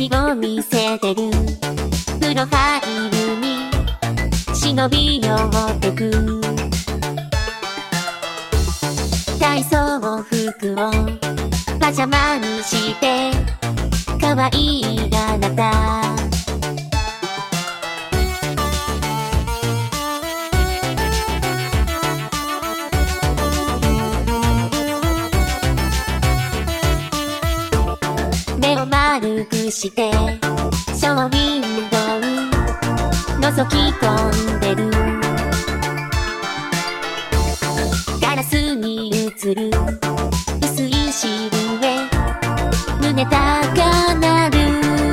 何を見せてる？プロファイルに忍び寄ってく。体操服をパジャマにして可愛いあなた。目を丸くしてショーウィンドウ覗き込んでる。ガラスに映る薄いシルエ、胸高鳴る。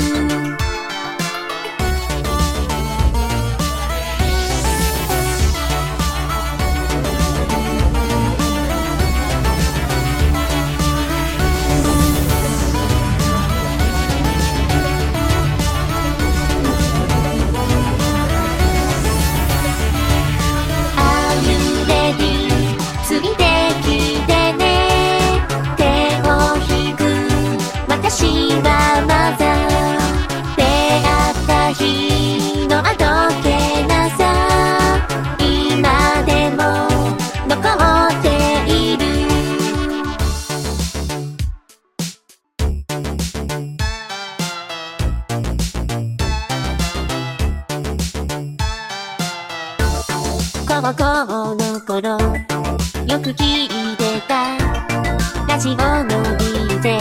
高校の頃よく聞いてたラジオの DJ、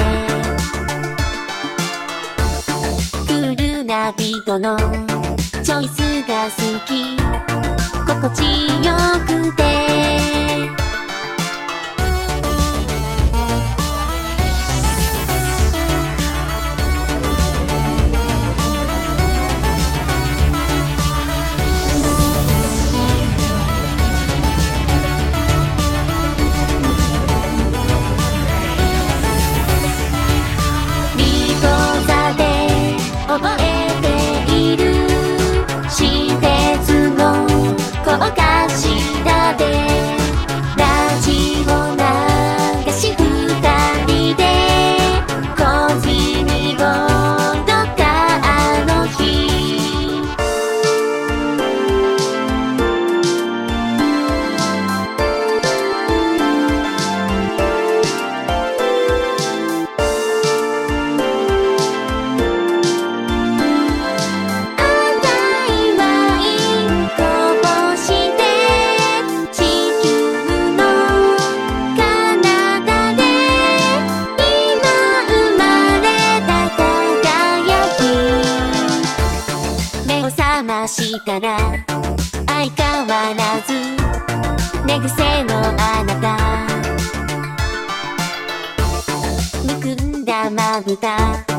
クールなビートのチョイスが好き、心地よくて。覚えている私鉄の高架下でラジオ流し二人で小銭をどっかあの日。したら相変わらず寝癖のあなた、むくんだまぶた